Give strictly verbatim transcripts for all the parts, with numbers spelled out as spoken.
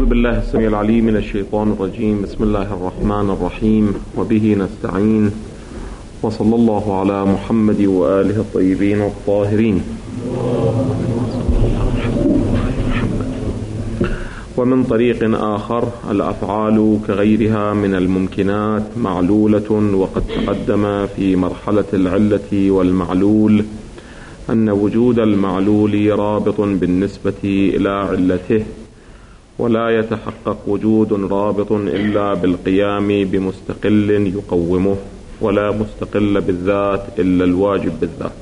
بالله السميع العليم من الشيطان الرجيم. بسم الله الرحمن الرحيم، وبه نستعين، وصلى الله على محمد وآله الطيبين الطاهرين. ومن طريق آخر: الأفعال كغيرها من الممكنات معلولة، وقد تقدم في مرحلة العلة والمعلول أن وجود المعلول رابط بالنسبة إلى علته، ولا يتحقق وجود رابط إلا بالقيام بمستقل يقومه، ولا مستقل بالذات إلا الواجب بالذات.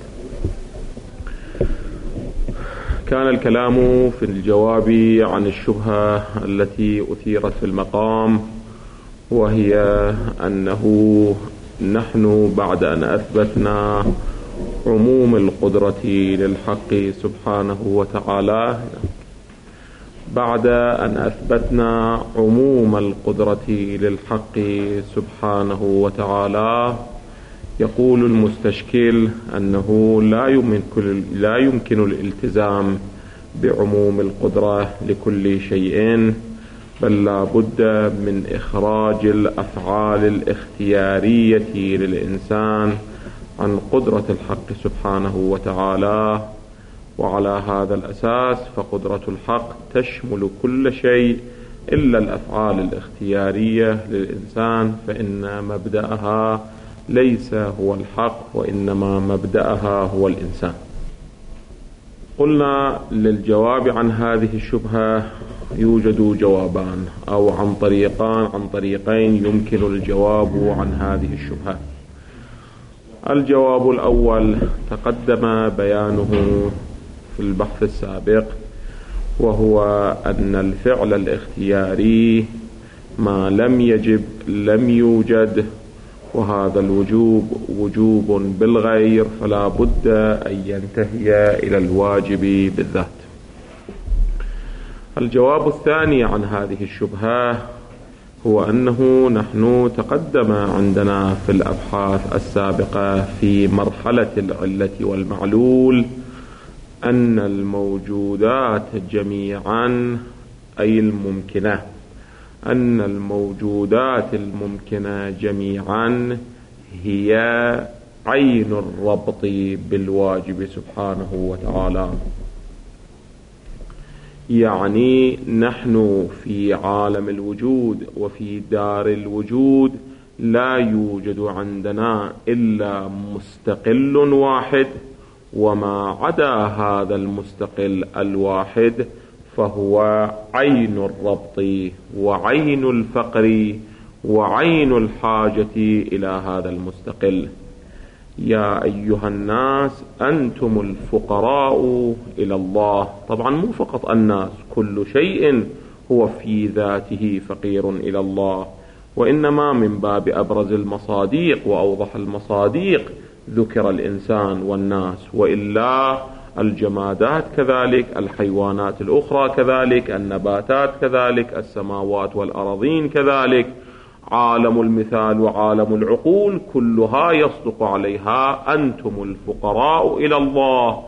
كان الكلام في الجواب عن الشبهة التي أثيرت في المقام، وهي أنه نحن بعد أن أثبتنا عموم القدرة للحق سبحانه وتعالى بعد أن أثبتنا عموم القدرة للحق سبحانه وتعالى يقول المستشكل أنه لا يمكن لا يمكن الالتزام بعموم القدرة لكل شيء، بل لا بد من إخراج الأفعال الاختيارية للإنسان عن قدرة الحق سبحانه وتعالى. وعلى هذا الأساس فقدرة الحق تشمل كل شيء إلا الأفعال الاختيارية للإنسان، فإن مبدأها ليس هو الحق، وإنما مبدأها هو الإنسان. قلنا للجواب عن هذه الشبهة يوجد جوابان، أو عن طريقان عن طريقين يمكن الجواب عن هذه الشبهة. الجواب الأول تقدم بيانه في البحث السابق، وهو أن الفعل الاختياري ما لم يجب لم يوجد، وهذا الوجوب وجوب بالغير، فلا بد أن ينتهي إلى الواجب بالذات. الجواب الثاني عن هذه الشبهة هو أنه نحن تقدم عندنا في الأبحاث السابقة في مرحلة العلة والمعلول أن الموجودات جميعا أي الممكنة أن الموجودات الممكنة جميعا هي عين الربط بالواجب سبحانه وتعالى. يعني نحن في عالم الوجود وفي دار الوجود لا يوجد عندنا إلا مستقل واحد، وما عدا هذا المستقل الواحد فهو عين الربط وعين الفقر وعين الحاجة إلى هذا المستقل. يا أيها الناس أنتم الفقراء إلى الله. طبعا مو فقط الناس، كل شيء هو في ذاته فقير إلى الله، وإنما من باب أبرز المصاديق وأوضح المصاديق ذكر الإنسان والناس، وإلا الجمادات كذلك، الحيوانات الأخرى كذلك، النباتات كذلك، السماوات والأراضين كذلك، عالم المثال وعالم العقول كلها يصدق عليها أنتم الفقراء إلى الله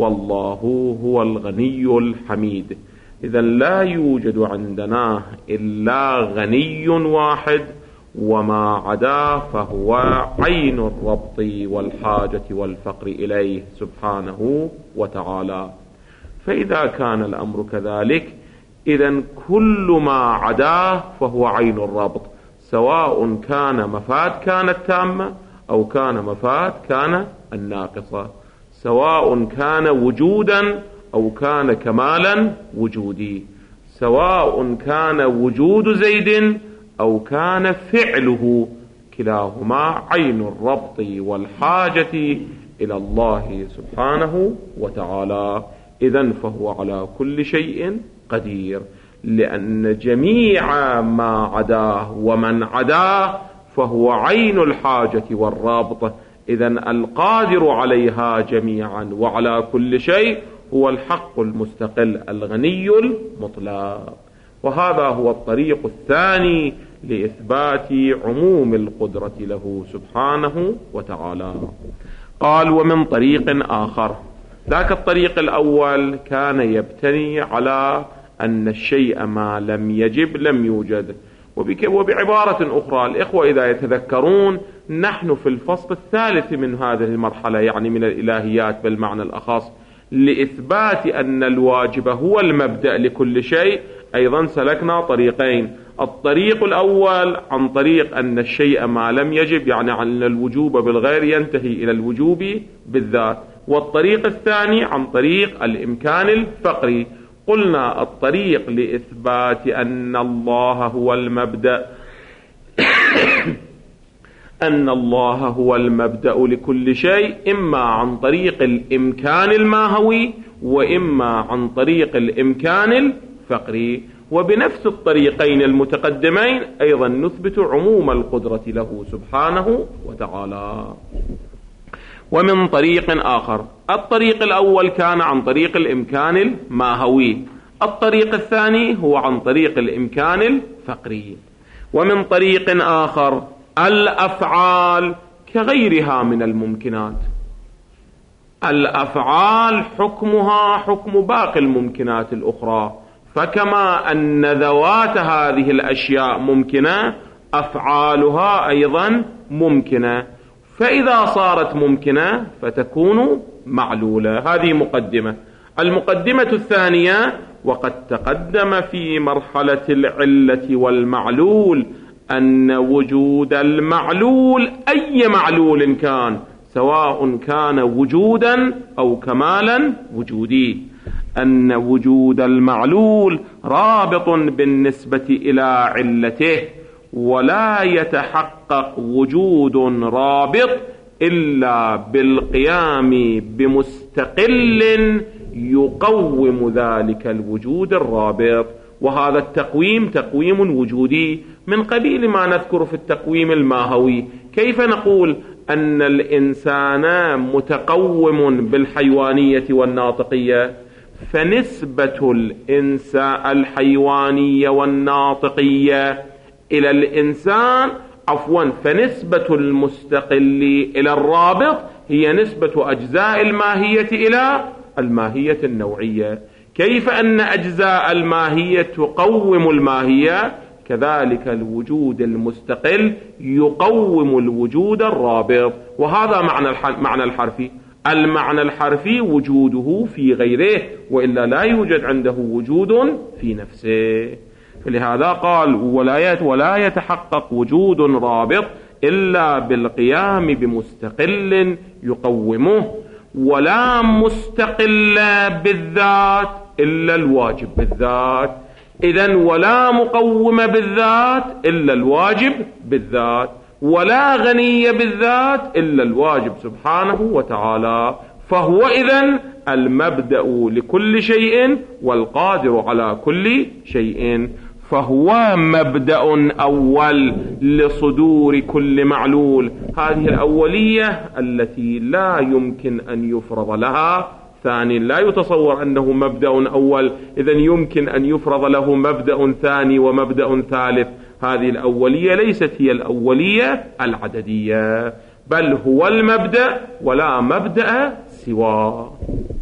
والله هو الغني الحميد. إذا لا يوجد عندنا إلا غني واحد، وما عدا فهو عين الربط والحاجة والفقر إليه سبحانه وتعالى. فإذا كان الأمر كذلك، إذن كل ما عداه فهو عين الربط، سواء كان مفاد كانت تامة أو كان مفاد كان الناقصة، سواء كان وجودا أو كان كمالا وجودي، سواء كان وجود زيد أو كان فعله، كلاهما عين الربط والحاجة إلى الله سبحانه وتعالى. إذن فهو على كل شيء قدير، لأن جميع ما عداه ومن عداه فهو عين الحاجة والرابط. إذن القادر عليها جميعا وعلى كل شيء هو الحق المستقل الغني المطلق. وهذا هو الطريق الثاني لإثبات عموم القدرة له سبحانه وتعالى. قال: ومن طريق آخر. ذاك الطريق الأول كان يبتني على أن الشيء ما لم يجب لم يوجد. وبعبارة أخرى الإخوة إذا يتذكرون نحن في الفصل الثالث من هذه المرحلة يعني من الإلهيات بالمعنى الأخص لإثبات أن الواجب هو المبدأ لكل شيء أيضا سلكنا طريقين. الطريق الأول عن طريق أن الشيء ما لم يجب يعني أن الوجوب بالغير ينتهي إلى الوجوب بالذات، والطريق الثاني عن طريق الإمكان الفقري. قلنا الطريق لإثبات أن الله هو المبدأ أن الله هو المبدأ لكل شيء إما عن طريق الإمكان الماهوي وإما عن طريق الإمكان الفقري. وبنفس الطريقين المتقدمين أيضا نثبت عموم القدرة له سبحانه وتعالى. ومن طريق آخر، الطريق الأول كان عن طريق الإمكان الماهوي، الطريق الثاني هو عن طريق الإمكان الفقري. ومن طريق آخر الأفعال كغيرها من الممكنات، الأفعال حكمها حكم باقي الممكنات الأخرى، فكما أن ذوات هذه الأشياء ممكنة أفعالها أيضا ممكنة، فإذا صارت ممكنة فتكون معلولة. هذه مقدمة. المقدمة الثانية، وقد تقدم في مرحلة العلة والمعلول أن وجود المعلول أي معلول كان سواء كان وجودا أو كمالا وجودي، أن وجود المعلول رابط بالنسبة إلى علته، ولا يتحقق وجود رابط إلا بالقيام بمستقل يقوم ذلك الوجود الرابط. وهذا التقويم تقويم وجودي من قبيل ما نذكر في التقويم الماهوي. كيف نقول أن الإنسان متقوم بالحيوانية والناطقية؟ فنسبة الإنسان الحيوانية والناطقية إلى الإنسان عفوا فنسبة المستقل إلى الرابط هي نسبة أجزاء الماهية إلى الماهية النوعية. كيف أن أجزاء الماهية تقوم الماهية، كذلك الوجود المستقل يقوم الوجود الرابط. وهذا معنى معنى الحرفي. المعنى الحرفي وجوده في غيره، وإلا لا يوجد عنده وجود في نفسه. فلهذا قال ولا ولا يتحقق وجود رابط إلا بالقيام بمستقل يقومه، ولا مستقل بالذات إلا الواجب بالذات. إذن ولا مقوم بالذات إلا الواجب بالذات، ولا غني بالذات إلا الواجب سبحانه وتعالى. فهو إذن المبدأ لكل شيء والقادر على كل شيء، فهو مبدأ أول لصدور كل معلول. هذه الأولية التي لا يمكن أن يفرض لها ثاني. لا يتصور أنه مبدأ أول إذن يمكن أن يفرض له مبدأ ثاني ومبدأ ثالث. هذه الأولية ليست هي الأولية العددية، بل هو المبدأ ولا مبدأ سواه.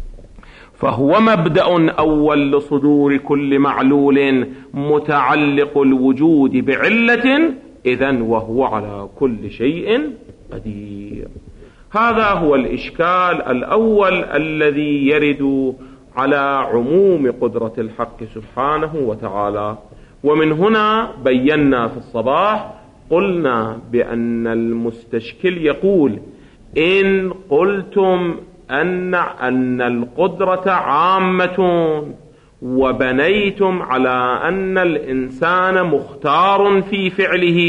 فهو مبدأ أول لصدور كل معلول متعلق الوجود بعلة، إذن وهو على كل شيء قدير. هذا هو الإشكال الأول الذي يرد على عموم قدرة الحق سبحانه وتعالى. ومن هنا بينا في الصباح قلنا بأن المستشكل يقول إن قلتم أن أن القدرة عامة وبنيتم على أن الإنسان مختار في فعله،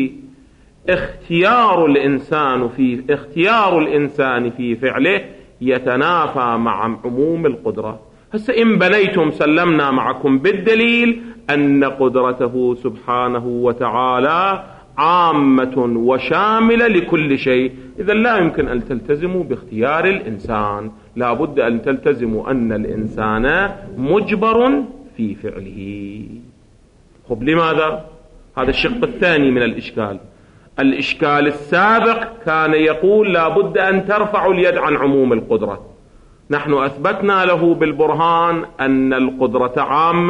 اختيار الإنسان في اختيار الإنسان في فعله يتنافى مع عموم القدرة. هسه إن بنيتم سلمنا معكم بالدليل أن قدرته سبحانه وتعالى عامة وشاملة لكل شيء، إذا لا يمكن أن تلتزموا باختيار الإنسان، لا بد أن تلتزموا أن الإنسان مجبر في فعله. خب لماذا؟ هذا الشق الثاني من الإشكال. الإشكال السابق كان يقول لا بد أن ترفعوا اليد عن عموم القدرة. نحن أثبتنا له بالبرهان أن القدرة عامة،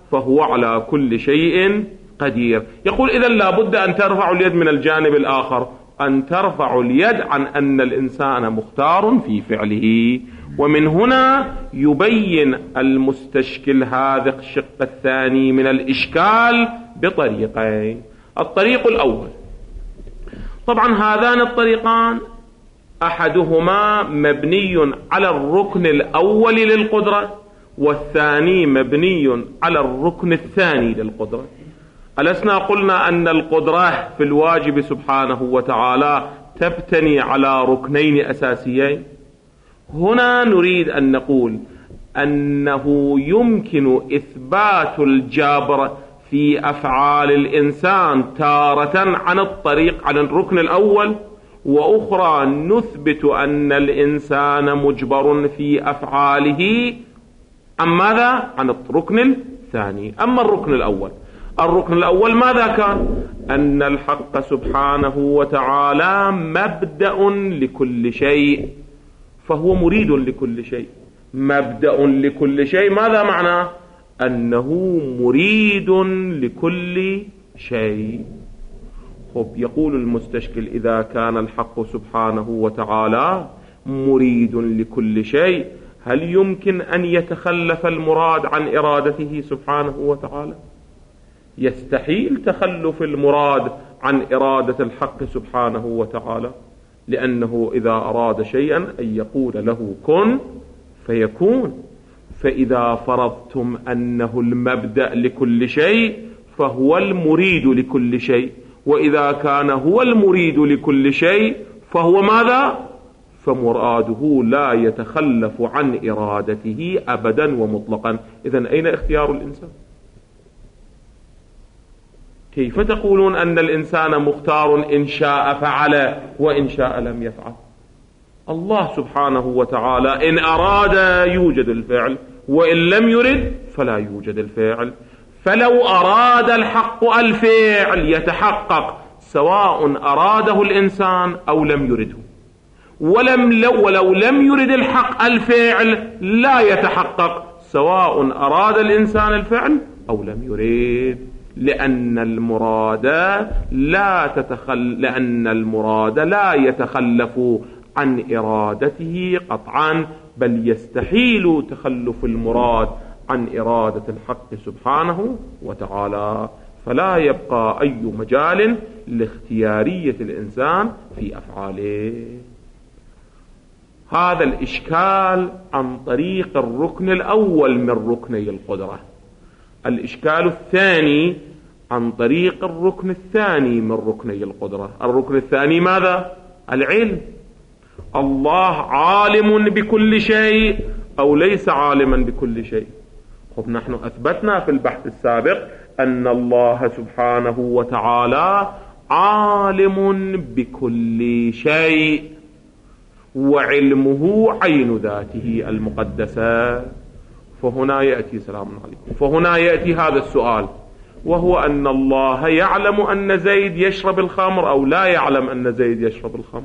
فهو على كل شيء قدير. يقول إذن لا بد أن ترفع اليد من الجانب الآخر، أن ترفع اليد عن أن الإنسان مختار في فعله. ومن هنا يبين المستشكل هذا الشق الثاني من الإشكال بطريقين. الطريق الأول، طبعا هذان الطريقان أحدهما مبني على الركن الأول للقدرة، والثاني مبني على الركن الثاني للقدرة. ألسنا قلنا أن القدرة في الواجب سبحانه وتعالى تبتني على ركنين أساسيين؟ هنا نريد أن نقول أنه يمكن إثبات الجبر في أفعال الإنسان تارة عن الطريق عن الركن الأول، وأخرى نثبت أن الإنسان مجبر في أفعاله عن ماذا؟ عن الركن الثاني. أما الركن الأول، الركن الأول ماذا كان؟ أن الحق سبحانه وتعالى مبدأ لكل شيء، فهو مريد لكل شيء. مبدأ لكل شيء ماذا معناه؟ أنه مريد لكل شيء. خب، يقول المستشكل إذا كان الحق سبحانه وتعالى مريد لكل شيء، هل يمكن أن يتخلف المراد عن إرادته سبحانه وتعالى؟ يستحيل تخلف المراد عن إرادة الحق سبحانه وتعالى، لأنه إذا أراد شيئا أن يقول له كن فيكون. فإذا فرضتم أنه المبدأ لكل شيء فهو المريد لكل شيء، وإذا كان هو المريد لكل شيء فهو ماذا؟ فمراده لا يتخلف عن إرادته أبدا ومطلقا. إذن أين اختيار الإنسان؟ كيف تقولون أن الإنسان مختار إن شاء فعل وإن شاء لم يفعل؟ الله سبحانه وتعالى إن أراد يوجد الفعل، وإن لم يرد فلا يوجد الفعل. فلو أراد الحق الفعل يتحقق سواء أراده الإنسان أو لم يرده، ولم لو ولو لم يرد الحق الفعل لا يتحقق سواء أراد الإنسان الفعل أو لم يرد، لأن المراد لا تتخل لأن المراد لا يتخلف عن إرادته قطعا، بل يستحيل تخلف المراد عن إرادة الحق سبحانه وتعالى. فلا يبقى أي مجال لاختيارية الإنسان في أفعاله. هذا الإشكال عن طريق الركن الأول من ركني القدرة. الإشكال الثاني عن طريق الركن الثاني من ركني القدرة. الركن الثاني ماذا؟ العلم. الله عالم بكل شيء أو ليس عالما بكل شيء؟ خب، نحن أثبتنا في البحث السابق أن الله سبحانه وتعالى عالم بكل شيء، وعلمه عين ذاته المقدسة. فهنا يأتي سلام عليكم فهنا يأتي هذا السؤال، وهو أن الله يعلم أن زيد يشرب الخمر أو لا يعلم أن زيد يشرب الخمر؟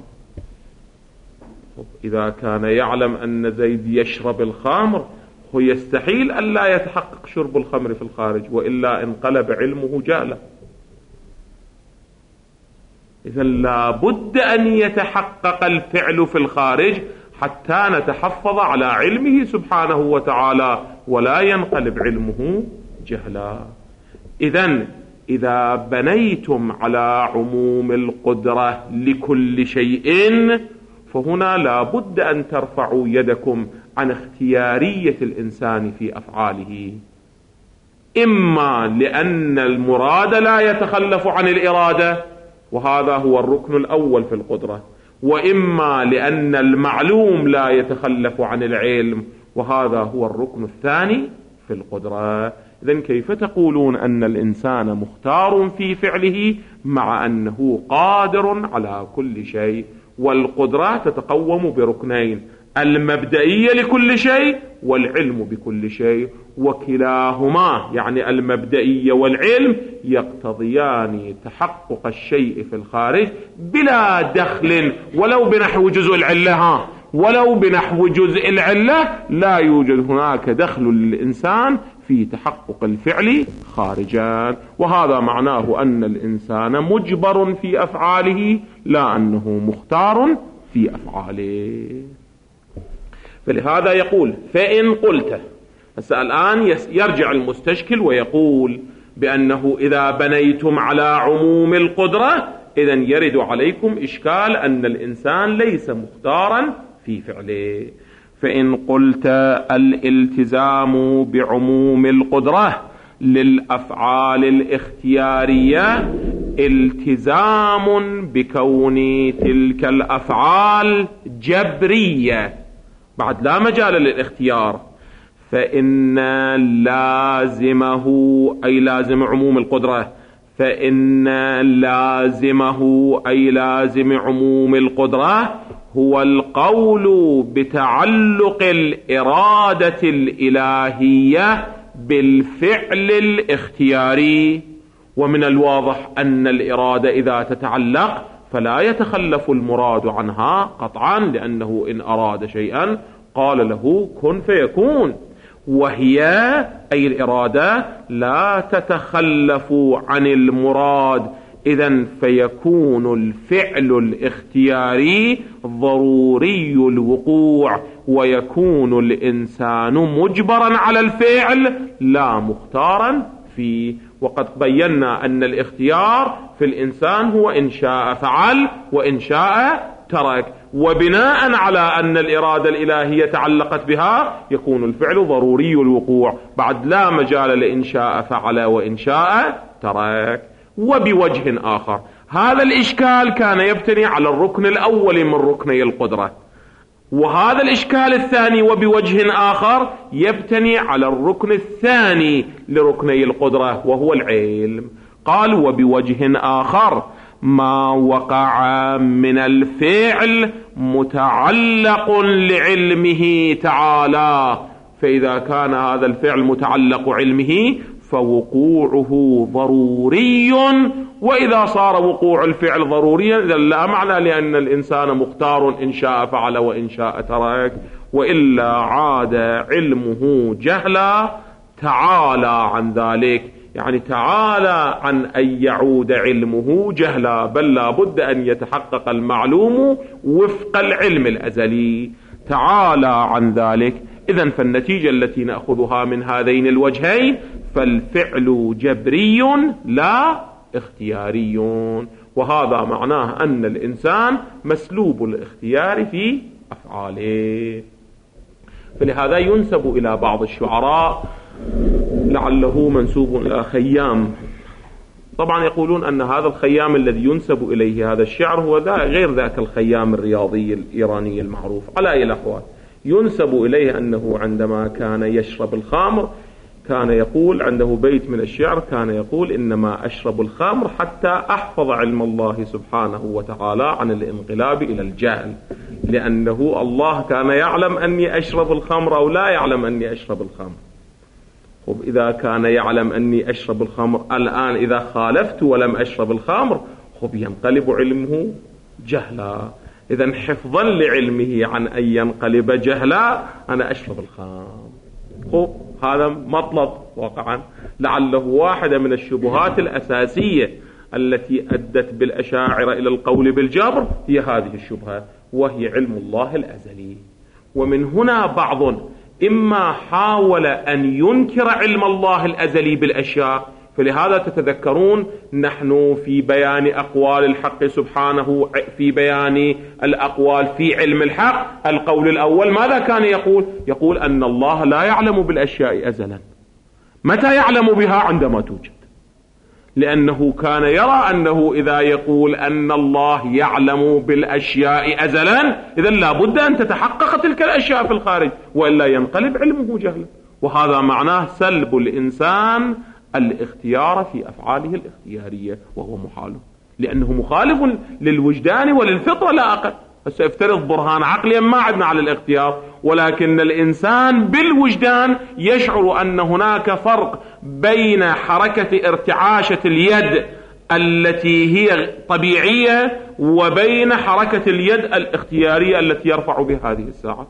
إذا كان يعلم أن زيد يشرب الخمر هو يستحيل أن لا يتحقق شرب الخمر في الخارج، وإلا انقلب علمه جهلا. إذن لا بد أن يتحقق الفعل في الخارج حتى نتحفظ على علمه سبحانه وتعالى ولا ينقلب علمه جهلا. إذن إذا بنيتم على عموم القدرة لكل شيء فهنا لا بد أن ترفعوا يدكم عن اختيارية الإنسان في أفعاله، إما لأن المراد لا يتخلف عن الإرادة وهذا هو الركن الأول في القدرة، وإما لأن المعلوم لا يتخلف عن العلم وهذا هو الركن الثاني في القدرة. إذن كيف تقولون أن الإنسان مختار في فعله مع أنه قادر على كل شيء؟ والقدرة تتقوم بركنين: المبدئية لكل شيء والعلم بكل شيء، وكلاهما يعني المبدئية والعلم يقتضيان تحقق الشيء في الخارج بلا دخل ولو بنحو جزء العلة. ولو بنحو جزء العلة لا يوجد هناك دخل للإنسان في تحقق الفعل خارجا، وهذا معناه أن الإنسان مجبر في أفعاله لا أنه مختار في أفعاله. فلهذا يقول فإن قلت، الآن يرجع المستشكل ويقول بأنه إذا بنيتم على عموم القدرة إذن يرد عليكم إشكال أن الإنسان ليس مختارا في فعله. فإن قلت الالتزام بعموم القدرة للأفعال الاختيارية التزام بكون تلك الأفعال جبرية بعد لا مجال للاختيار، فإن لازمه أي لازم عموم القدرة فإن لازمه أي لازم عموم القدرة هو القول بتعلق الإرادة الإلهية بالفعل الاختياري. ومن الواضح أن الإرادة إذا تتعلق فلا يتخلف المراد عنها قطعا، لأنه إن أراد شيئا قال له كن فيكون، وهي أي الإرادة لا تتخلف عن المراد، إذن فيكون الفعل الاختياري ضروري الوقوع، ويكون الإنسان مجبرا على الفعل لا مختارا فيه. وقد بينا أن الاختيار في الإنسان هو إن شاء فعل وإن شاء ترك، وبناء على أن الإرادة الإلهية تعلقت بها يكون الفعل ضروري الوقوع بعد لا مجال لإن شاء فعل وإن شاء ترك. وبوجه آخر هذا الإشكال كان يبتني على الركن الأول من ركني القدرة، وهذا الإشكال الثاني وبوجه آخر يبتني على الركن الثاني لركني القدرة وهو العلم. قال وبوجه آخر ما وقع من الفعل متعلق لعلمه تعالى، فإذا كان هذا الفعل متعلق علمه فوقوعه ضروري، وإذا صار وقوع الفعل ضروريا لا معنى لأن الإنسان مختار إن شاء فعل وإن شاء ترك، وإلا عاد علمه جهلا تعالى عن ذلك، يعني تعالى عن أن يعود علمه جهلا، بل لا بد أن يتحقق المعلوم وفق العلم الأزلي تعالى عن ذلك. إذن فالنتيجة التي نأخذها من هذين الوجهين فالفعل جبري لا اختياري، وهذا معناه أن الإنسان مسلوب الاختيار في أفعاله. فلهذا ينسب إلى بعض الشعراء لعله منسوب إلى خيام، طبعا يقولون أن هذا الخيام الذي ينسب إليه هذا الشعر هو غير ذاك الخيام الرياضي الإيراني المعروف. على أي الأحوال ينسب إليه أنه عندما كان يشرب الخمر كان يقول، عنده بيت من الشعر كان يقول إنما أشرب الخمر حتى أحفظ علم الله سبحانه وتعالى عن الانقلاب إلى الجهل، لأنه الله كان يعلم أني أشرب الخمر أو لا يعلم أني أشرب الخمر. خب إذا كان يعلم أني أشرب الخمر الآن إذا خالفت ولم أشرب الخمر خب ينقلب علمه جهلا، إذن حفظا لعلمه عن أن ينقلب جهلا أنا أشرب الخمر. خب هذا مطلب واقعا، لعله واحدة من الشبهات الأساسية التي أدت بالأشاعرة إلى القول بالجبر هي هذه الشبهة، وهي علم الله الأزلي. ومن هنا بعض إما حاول أن ينكر علم الله الأزلي بالأشياء، فلهذا تتذكرون نحن في بيان أقوال الحق سبحانه في بيان الأقوال في علم الحق القول الأول ماذا كان يقول؟ يقول أن الله لا يعلم بالأشياء أزلا. متى يعلم بها؟ عندما توجد، لأنه كان يرى أنه إذا يقول أن الله يعلم بالأشياء أزلا إذن لا بد أن تتحقق تلك الأشياء في الخارج، وإلا ينقلب علمه جهلا. وهذا معناه سلب الإنسان الاختيار في أفعاله الاختيارية، وهو محال لأنه مخالف للوجدان وللفطرة لا أقل. سيفترض برهان عقليا ما عدنا على الاختيار، ولكن الإنسان بالوجدان يشعر أن هناك فرق بين حركة ارتعاشة اليد التي هي طبيعية وبين حركة اليد الاختيارية التي يرفع بها هذه الساعة.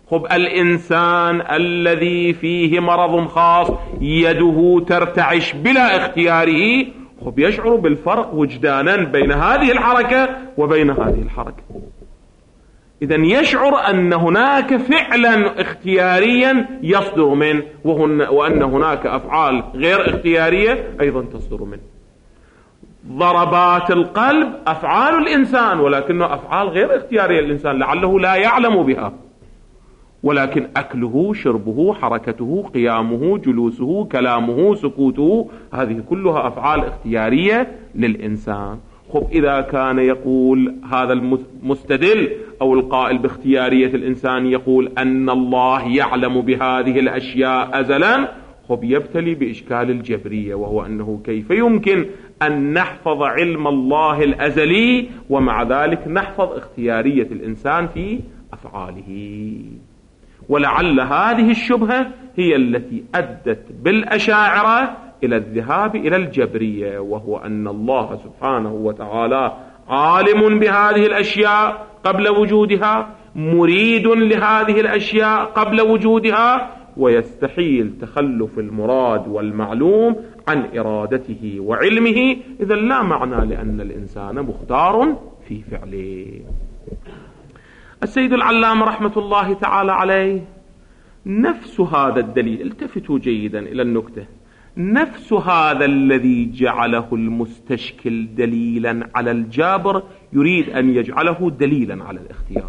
خب الإنسان الذي فيه مرض خاص يده ترتعش بلا اختياره، خب يشعر بالفرق وجدانا بين هذه الحركة وبين هذه الحركة. إذن يشعر أن هناك فعلا اختياريا يصدر منه، وأن هناك أفعال غير اختيارية أيضا تصدر منه. ضربات القلب أفعال الإنسان، ولكنها أفعال غير اختيارية للإنسان لعله لا يعلم بها، ولكن أكله، شربه، حركته، قيامه، جلوسه، كلامه، سكوته، هذه كلها أفعال اختيارية للإنسان. خب إذا كان يقول هذا المستدل أو القائل باختيارية الإنسان يقول أن الله يعلم بهذه الأشياء أزلا، خب يبتلي بإشكال الجبرية، وهو أنه كيف يمكن أن نحفظ علم الله الأزلي ومع ذلك نحفظ اختيارية الإنسان في أفعاله. ولعل هذه الشبهة هي التي أدت بالأشاعرة إلى الذهاب إلى الجبرية، وهو أن الله سبحانه وتعالى عالم بهذه الأشياء قبل وجودها، مريد لهذه الأشياء قبل وجودها، ويستحيل تخلف المراد والمعلوم عن إرادته وعلمه. إذا لا معنى لأن الإنسان مختار في فعله. السيد العلامة رحمة الله تعالى عليه نفس هذا الدليل، التفتوا جيدا إلى النكتة، نفس هذا الذي جعله المستشكل دليلا على الجابر يريد أن يجعله دليلا على الاختيار.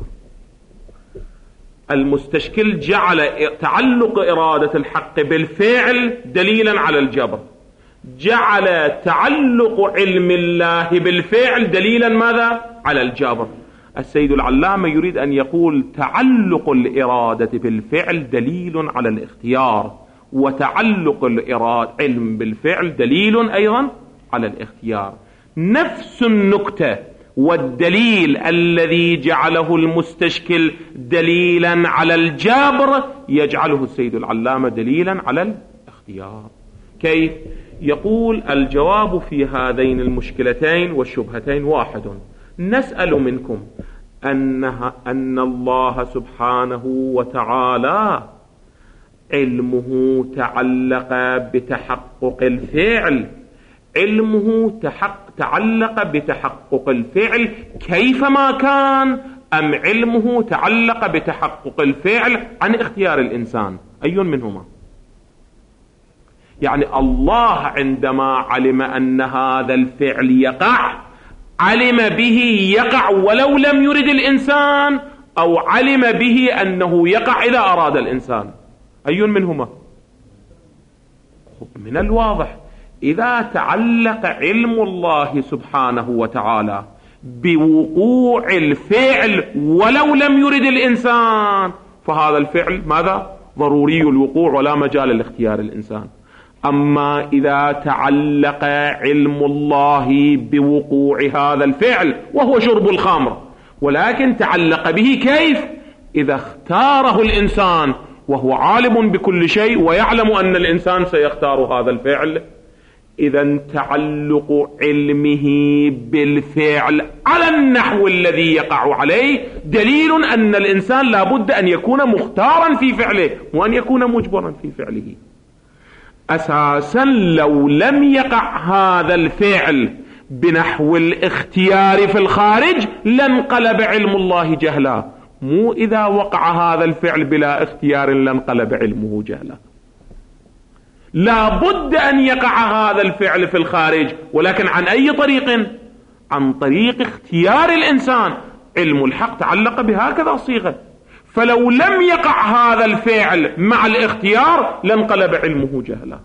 المستشكل جعل تعلق إرادة الحق بالفعل دليلا على الجبر، جعل تعلق علم الله بالفعل دليلا ماذا؟ على الجبر. السيد العلامة يريد أن يقول تعلق الإرادة بالفعل دليل على الاختيار، وتعلق الإرادة علم بالفعل دليل أيضا على الاختيار. نفس النكتة والدليل الذي جعله المستشكل دليلا على الجبر يجعله السيد العلامة دليلا على الاختيار. كيف؟ يقول الجواب في هذين المشكلتين والشبهتين واحد. نسأل منكم أنها أن الله سبحانه وتعالى علمه تعلق بتحقق الفعل، علمه تحق تعلق بتحقق الفعل كيفما كان، أم علمه تعلق بتحقق الفعل عن اختيار الإنسان؟ أي منهما؟ يعني الله عندما علم أن هذا الفعل يقع علم به يقع ولو لم يرد الإنسان، أو علم به أنه يقع إذا أراد الإنسان؟ أي منهما؟ من الواضح إذا تعلق علم الله سبحانه وتعالى بوقوع الفعل ولو لم يرد الإنسان، فهذا الفعل ماذا؟ ضروري الوقوع ولا مجال لاختيار الإنسان. أما إذا تعلق علم الله بوقوع هذا الفعل وهو شرب الخمر، ولكن تعلق به كيف؟ إذا اختاره الإنسان وهو عالم بكل شيء ويعلم أن الإنسان سيختار هذا الفعل، إذا تعلق علمه بالفعل على النحو الذي يقع عليه دليل أن الإنسان لابد أن يكون مختارا في فعله وأن يكون مجبرا في فعله. أساسا لو لم يقع هذا الفعل بنحو الاختيار في الخارج لانقلب علم الله جهلا، مو إذا وقع هذا الفعل بلا اختيار لانقلب علمه جهلا. لابد أن يقع هذا الفعل في الخارج، ولكن عن أي طريق؟ عن طريق اختيار الإنسان. علم الحق تعلق بهكذا صيغة، فلو لم يقع هذا الفعل مع الاختيار لانقلب علمه جهلا.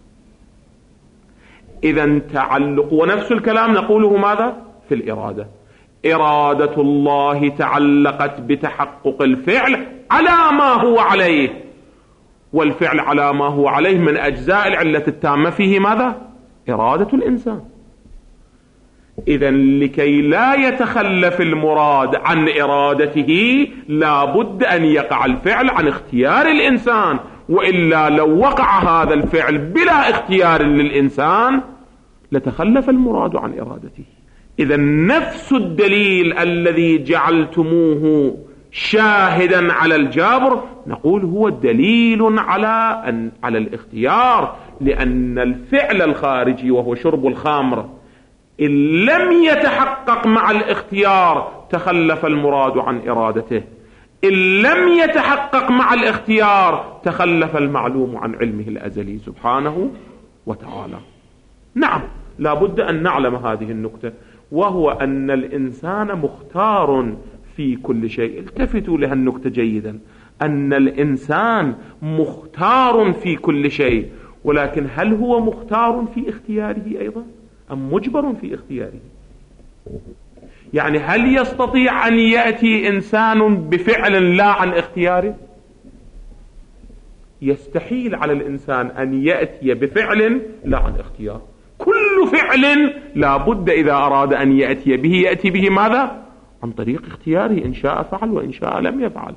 إذا تعلق، ونفس الكلام نقوله ماذا؟ في الإرادة. إرادة الله تعلقت بتحقق الفعل على ما هو عليه، والفعل على ما هو عليه من أجزاء العلة التامة فيه ماذا؟ إرادة الإنسان. إذن لكي لا يتخلف المراد عن إرادته لابد أن يقع الفعل عن اختيار الإنسان، وإلا لو وقع هذا الفعل بلا اختيار للإنسان لتخلف المراد عن إرادته. إذن نفس الدليل الذي جعلتموه شاهدا على الجبر، نقول هو دليل على أن على الاختيار، لأن الفعل الخارجي وهو شرب الخمر إن لم يتحقق مع الاختيار تخلف المراد عن إرادته، إن لم يتحقق مع الاختيار تخلف المعلوم عن علمه الأزلي سبحانه وتعالى. نعم، لا بد أن نعلم هذه النقطة، وهو أن الإنسان مختار في كل شيء. التفتوا لها النقطة جيدا، أن الإنسان مختار في كل شيء، ولكن هل هو مختار في اختياره أيضا أم مجبر في اختياره؟ يعني هل يستطيع أن يأتي إنسان بفعل لا عن اختياره؟ يستحيل على الإنسان أن يأتي بفعل لا عن اختيار. كل فعل لا بد إذا أراد أن يأتي به يأتي به ماذا؟ عن طريق اختياره، إن شاء فعل وإن شاء لم يفعل.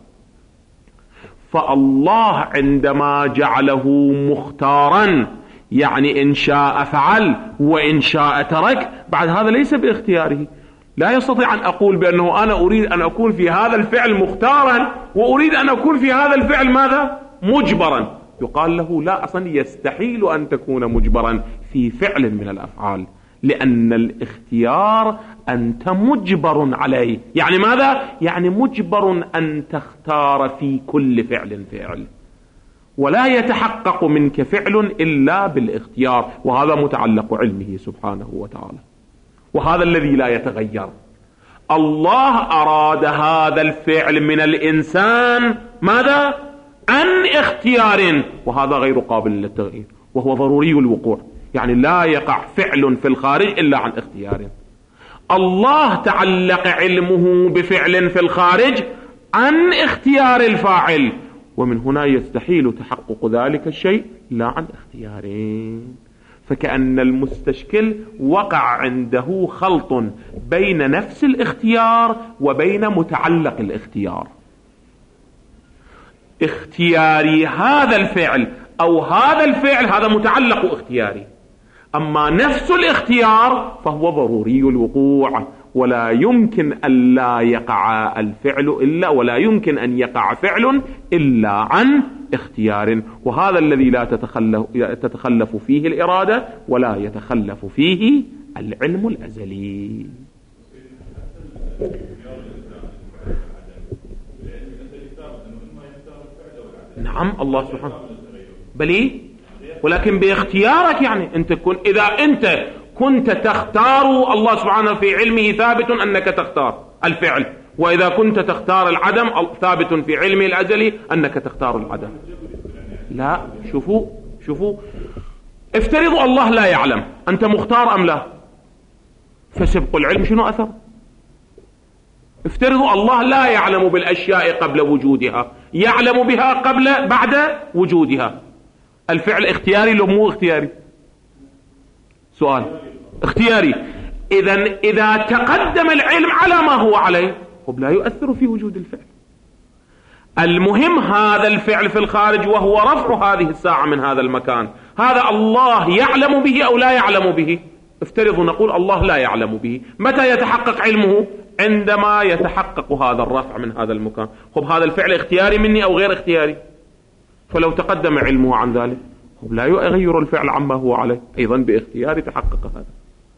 فالله عندما جعله مختارا يعني إن شاء فعل وإن شاء ترك، بعد هذا ليس باختياره. لا يستطيع أن أقول بأنه أنا أريد أن أكون في هذا الفعل مختارا وأريد أن أكون في هذا الفعل ماذا؟ مجبرا. يقال له لا، أصلا يستحيل أن تكون مجبرا في فعل من الأفعال، لأن الاختيار أنت مجبر عليه. يعني ماذا؟ يعني مجبر أن تختار في كل فعل فعل، ولا يتحقق منك فعل إلا بالاختيار، وهذا متعلق علمه سبحانه وتعالى، وهذا الذي لا يتغير. الله أراد هذا الفعل من الإنسان ماذا؟ عن اختيار، وهذا غير قابل للتغيير، وهو ضروري الوقوع. يعني لا يقع فعل في الخارج إلا عن اختيار. الله تعلق علمه بفعل في الخارج عن اختيار الفاعل، ومن هنا يستحيل تحقق ذلك الشيء لا عن اختيارين. فكأن المستشكل وقع عنده خلط بين نفس الاختيار وبين متعلق الاختيار. اختياري هذا الفعل أو هذا الفعل هذا متعلق اختياري، أما نفس الاختيار فهو ضروري الوقوع، ولا يمكن أن لا يقع الفعل إلا ولا يمكن أن يقع فعل إلا عن اختيار، وهذا الذي لا تتخلف, تتخلف فيه الإرادة ولا يتخلف فيه العلم الأزلي. نعم الله سبحانه بلي، ولكن باختيارك. يعني أنت كن إذا أنت كنت تختار، الله سبحانه في علمه ثابت أنك تختار الفعل، وإذا كنت تختار العدم ثابت في علمه الأزلي أنك تختار العدم. لا، شوفوا شوفوا افترضوا الله لا يعلم، أنت مختار أم لا؟ فسبق العلم شنو أثر؟ افترضوا الله لا يعلم بالأشياء قبل وجودها، يعلم بها قبل بعد وجودها. الفعل اختياري لو مو اختياري؟ سؤال اختياري. إذن إذا تقدم العلم على ما هو عليه هو لا يؤثر في وجود الفعل. المهم هذا الفعل في الخارج وهو رفع هذه الساعة من هذا المكان، هذا الله يعلم به أو لا يعلم به؟ افترضوا نقول الله لا يعلم به. متى يتحقق علمه؟ عندما يتحقق هذا الرفع من هذا المكان. خب هذا الفعل اختياري مني أو غير اختياري؟ فلو تقدم علمه عن ذلك خب لا يغير الفعل عما هو عليه، أيضا باختيار تحقق هذا.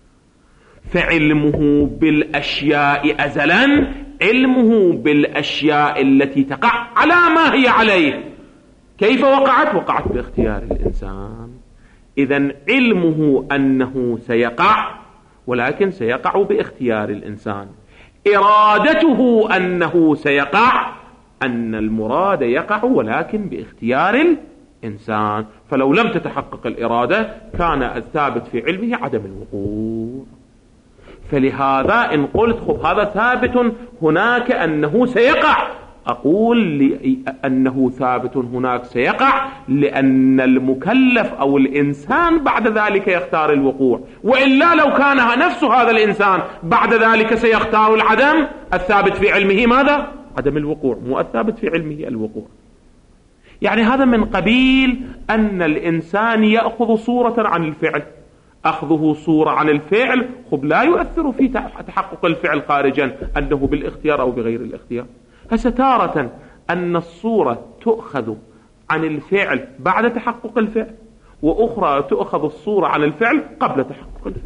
فعلمه بالأشياء أزلا علمه بالأشياء التي تقع على ما هي عليه. كيف وقعت؟ وقعت باختيار الإنسان. إذن علمه أنه سيقع، ولكن سيقع باختيار الإنسان. إرادته أنه سيقع، أن المراد يقع ولكن باختيار الإنسان. فلو لم تتحقق الإرادة كان الثابت في علمه عدم الوقوع. فلهذا إن قلت خب هذا ثابت هناك أنه سيقع، أقول أنه ثابت هناك سيقع لأن المكلف أو الإنسان بعد ذلك يختار الوقوع، وإلا لو كان نفس هذا الإنسان بعد ذلك سيختار العدم، الثابت في علمه ماذا؟ عدم الوقوع، مو الثابت في علمه الوقوع. يعني هذا من قبيل أن الإنسان يأخذ صورة عن الفعل. أخذه صورة عن الفعل خب لا يؤثر في تحقق الفعل خارجا أنه بالاختيار أو بغير الاختيار. هسه تارة أن الصورة تؤخذ عن الفعل بعد تحقق الفعل، وأخرى تؤخذ الصورة عن الفعل قبل تحقق الفعل.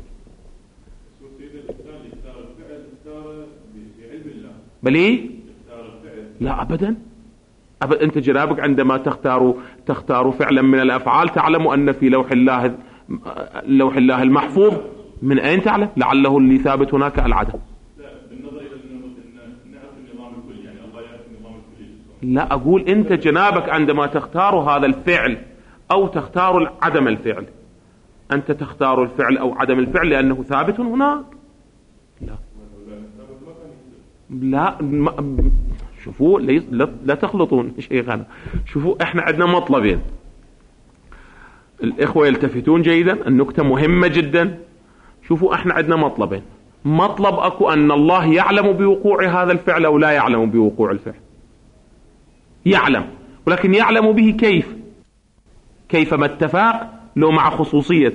بل إيه؟ لا أبدا أبدا. أنت جنابك عندما تختار تختار فعلا من الأفعال تعلم أن في لوح الله لوح الله المحفوظ. من أين تعلم؟ لعله اللي ثابت هناك العدم. لا أقول أنت جنابك عندما تختار هذا الفعل أو تختار عدم الفعل، أنت تختار الفعل أو عدم الفعل لأنه ثابت هناك. لا لا ما شوفوا لا, لا تخلطون شيخنا. شوفوا احنا عندنا مطلبين، الإخوة يلتفتون جيدا، النكتة مهمة جدا. شوفوا احنا عندنا مطلبين، مطلب أكو أن الله يعلم بوقوع هذا الفعل أو لا يعلم بوقوع الفعل. يعلم، ولكن يعلم به كيف؟ كيفما اتفاق لو مع خصوصية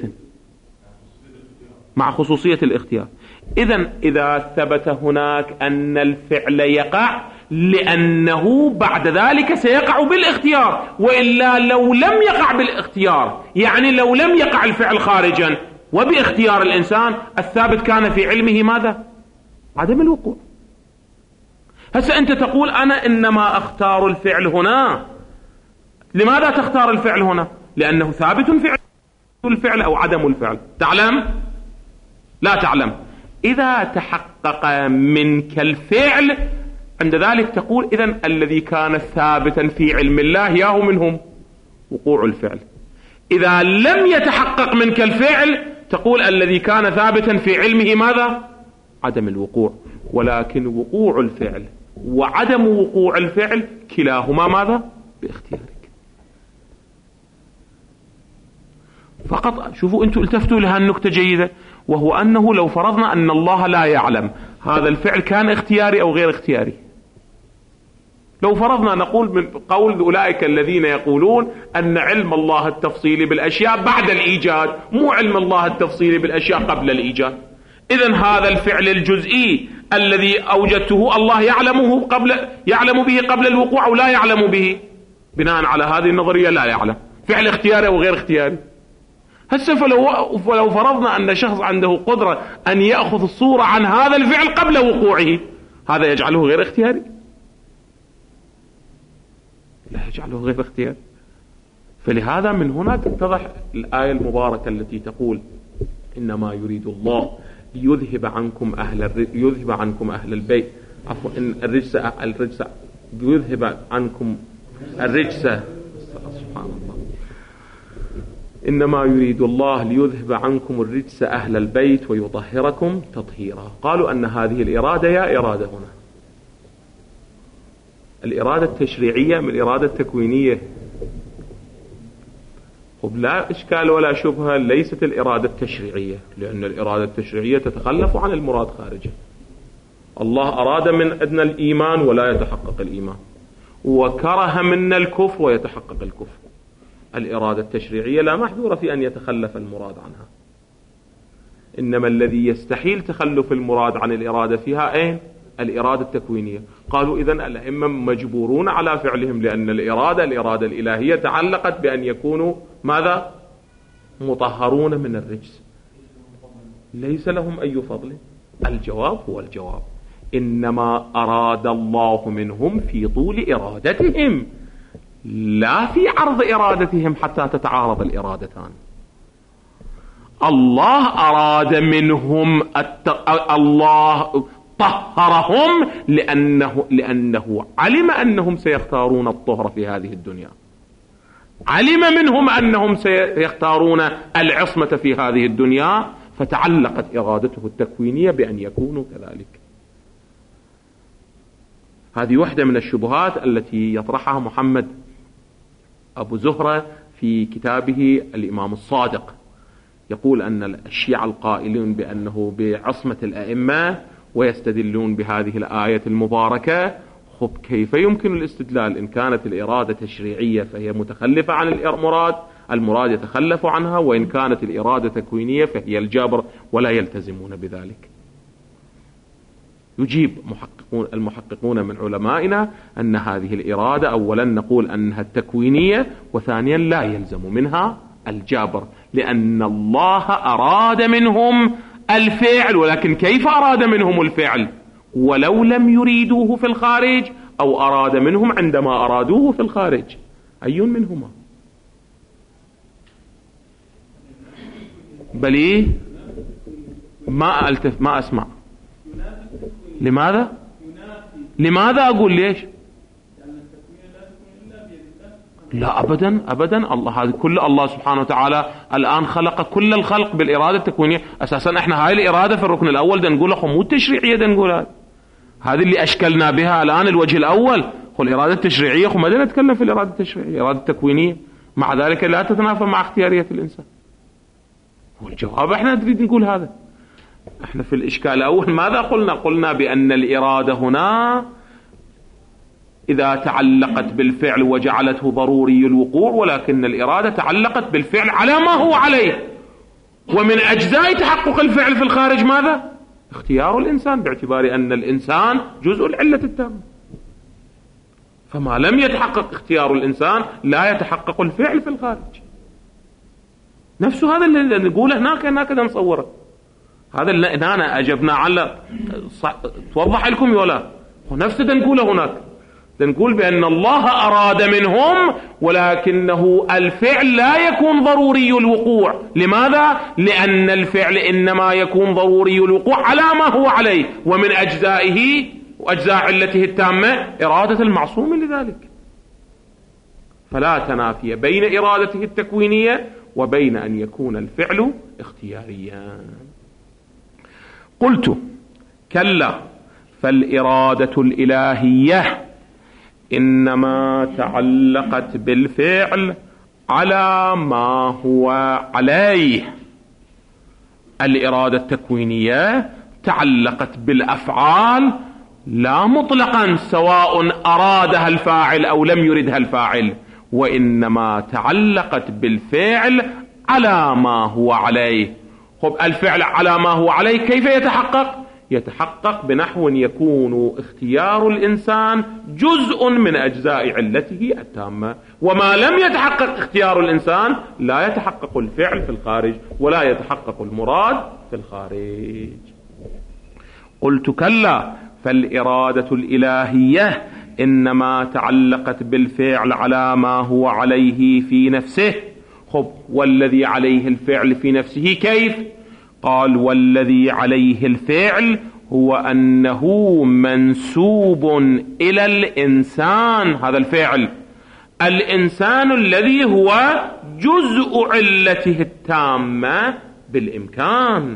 مع خصوصية الاختيار. إذن إذا ثبت هناك أن الفعل يقع لأنه بعد ذلك سيقع بالاختيار، وإلا لو لم يقع بالاختيار، يعني لو لم يقع الفعل خارجا وباختيار الإنسان، الثابت كان في علمه ماذا؟ عدم الوقوع. هسه أنت تقول أنا إنما أختار الفعل هنا. لماذا تختار الفعل هنا؟ لأنه ثابت في الفعل أو عدم الفعل. تعلم؟ لا تعلم. إذا تحقق منك الفعل عند ذلك تقول إذن الذي كان ثابتا في علم الله ياهو منهم وقوع الفعل. إذا لم يتحقق منك الفعل تقول الذي كان ثابتا في علمه ماذا؟ عدم الوقوع. ولكن وقوع الفعل وعدم وقوع الفعل كلاهما ماذا؟ باختيارك فقط. شوفوا انتم التفتوا لها النكتة جيدة، وهو أنه لو فرضنا أن الله لا يعلم هذا الفعل كان اختياري أو غير اختياري. لو فرضنا نقول من قول أولئك الذين يقولون أن علم الله التفصيلي بالأشياء بعد الإيجاد، مو علم الله التفصيلي بالأشياء قبل الإيجاد. إذن هذا الفعل الجزئي الذي أوجدته الله يعلمه قبل يعلم به قبل الوقوع أو لا يعلم به؟ بناء على هذه النظرية لا يعلم. فعل اختياري أو غير اختياري. هسه فلو, فلو فرضنا أن شخص عنده قدرة أن يأخذ الصورة عن هذا الفعل قبل وقوعه، هذا يجعله غير اختياري؟ لا يجعله غير اختياري. فلهذا من هنا تتضح الآية المباركة التي تقول إنما يريد الله ليذهب عنكم أهل يذهب عنكم أهل البيت عفوا إن الرجس الرجس يذهب عنكم الرجس سبحان الله إنما يريد الله ليذهب عنكم الرجس أهل البيت ويطهركم تطهيرا. قالوا أن هذه الإرادة يا إرادة هنا الإرادة التشريعية من الإرادة التكوينية. وبلا إشكال ولا شبهة ليست الإرادة التشريعية، لأن الإرادة التشريعية تتخلف عن المراد خارجه. الله أراد من أدنى الإيمان ولا يتحقق الإيمان، وكره منا الكفر ويتحقق الكفر. الإرادة التشريعية لا محذور في أن يتخلف المراد عنها، إنما الذي يستحيل تخلف المراد عن الإرادة فيها أين؟ الإرادة التكوينية. قالوا إذن الأئمة مجبورون على فعلهم، لأن الإرادة الإرادة الإلهية تعلقت بأن يكونوا ماذا؟ مطهرون من الرجس، ليس لهم أي فضل. الجواب هو الجواب، إنما أراد الله منهم في طول إرادتهم لا في عرض إرادتهم حتى تتعارض الإرادتان. الله أراد منهم الت... الله طهرهم لأنه, لأنه علم أنهم سيختارون الطهر في هذه الدنيا، علم منهم أنهم سيختارون العصمة في هذه الدنيا، فتعلقت إرادته التكوينية بأن يكونوا كذلك. هذه واحدة من الشبهات التي يطرحها محمد أبو زهرة في كتابه الإمام الصادق. يقول أن الشيعة القائلين بأنه بعصمة الأئمة ويستدلون بهذه الآية المباركة. خب كيف يمكن الاستدلال؟ إن كانت الإرادة تشريعية فهي متخلفة عن المراد، المراد يتخلف عنها، وإن كانت الإرادة تكوينية فهي الجبر ولا يلتزمون بذلك. يجيب محققون المحققون من علمائنا أن هذه الإرادة أولا نقول أنها التكوينية، وثانيا لا يلزم منها الجبر، لأن الله أراد منهم الفعل، ولكن كيف أراد منهم الفعل؟ ولو لم يريدوه في الخارج، أو أراد منهم عندما أرادوه في الخارج، أي منهما؟ بل إيه؟ ما ألتف ما أسمع. لماذا؟ لماذا أقول ليش؟ لا أبدا أبدا، الله هذا كل الله سبحانه وتعالى الآن خلق كل الخلق بالإرادة التكوينية. أساسا إحنا هاي الإرادة في الركن الأول دنقول لكم مو التشريعية، دنقول هذه هذه اللي أشكلنا بها الآن الوجه الأول، خل الإرادة التشريعية، خل ما نتكلم في الإرادة التشريعية، الإرادة التكوينية مع ذلك لا تتنافى مع اختيارية الإنسان. والجواب إحنا نريد نقول هذا. إحنا في الإشكال الأول ماذا قلنا؟ قلنا بأن الإرادة هنا إذا تعلقت بالفعل وجعلته ضروري الوقوع، ولكن الإرادة تعلقت بالفعل على ما هو عليه، ومن أجزاء تحقق الفعل في الخارج ماذا؟ اختيار الإنسان، باعتبار أن الإنسان جزء العلة التامة، فما لم يتحقق اختيار الإنسان لا يتحقق الفعل في الخارج. نفس هذا اللي نقوله هناك هناك نصوره، هذا اللي هنا أجبنا على توضح لكم ولا ونفس نقوله هناك، نقول بأن الله أراد منهم، ولكنه الفعل لا يكون ضروري الوقوع. لماذا؟ لأن الفعل إنما يكون ضروري الوقوع على ما هو عليه، ومن أجزائه وأجزاء علته التامة إرادة المعصوم لذلك، فلا تنافي بين إرادته التكوينية وبين أن يكون الفعل اختياريا. قلت كلا، فالإرادة الإلهية إنما تعلقت بالفعل على ما هو عليه. الإرادة التكوينية تعلقت بالأفعال لا مطلقا، سواء أرادها الفاعل أو لم يردها الفاعل، وإنما تعلقت بالفعل على ما هو عليه. خب الفعل على ما هو عليه كيف يتحقق؟ يتحقق بنحو يكون اختيار الإنسان جزء من أجزاء علته التامة، وما لم يتحقق اختيار الإنسان لا يتحقق الفعل في الخارج ولا يتحقق المراد في الخارج. قلت كلا، فالإرادة الإلهية إنما تعلقت بالفعل على ما هو عليه في نفسه. خب والذي عليه الفعل في نفسه كيف؟ قال والذي عليه الفعل هو أنه منسوب إلى الإنسان. هذا الفعل الإنسان الذي هو جزء علته التامة بالإمكان.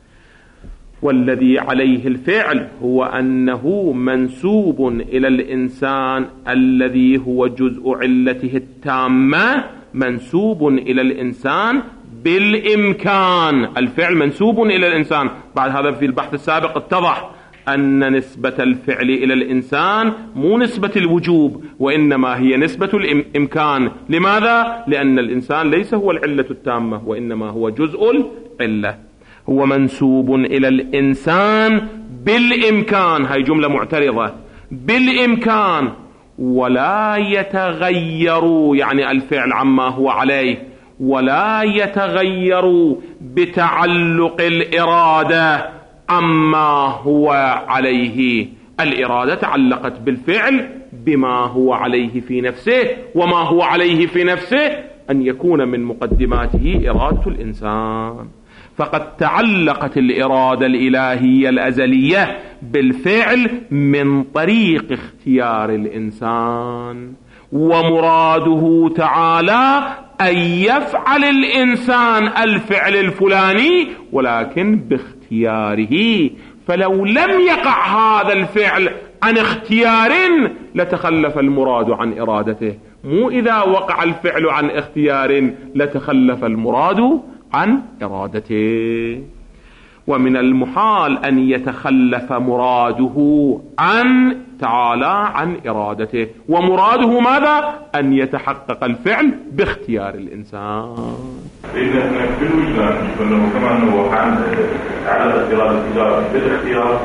والذي عليه الفعل هو أنه منسوب إلى الإنسان الذي هو جزء علته التامة، منسوب إلى الإنسان بالإمكان. الفعل منسوب إلى الإنسان. بعد هذا في البحث السابق اتضح أن نسبة الفعل إلى الإنسان مو نسبة الوجوب، وإنما هي نسبة الإمكان. لماذا؟ لأن الإنسان ليس هو العلة التامة، وإنما هو جزء العلة. هو منسوب إلى الإنسان بالإمكان، هاي جملة معترضة، بالإمكان، ولا يتغير، يعني الفعل عما هو عليه، ولا يتغير بتعلق الإرادة عما هو عليه. الإرادة تعلقت بالفعل بما هو عليه في نفسه، وما هو عليه في نفسه أن يكون من مقدماته إرادة الإنسان. فقد تعلقت الإرادة الإلهية الأزلية بالفعل من طريق اختيار الإنسان، ومراده تعالى أن يفعل الإنسان الفعل الفلاني ولكن باختياره. فلو لم يقع هذا الفعل عن اختيار لتخلف المراد عن إرادته، مو إذا وقع الفعل عن اختيار لتخلف المراد عن إرادته. ومن المحال أن يتخلف مراده عن تعالى عن إرادته، ومراده ماذا؟ أن يتحقق الفعل باختيار الإنسان. إذا في الوجدان فإنه كما أنه عن على إرادة بالاختيار،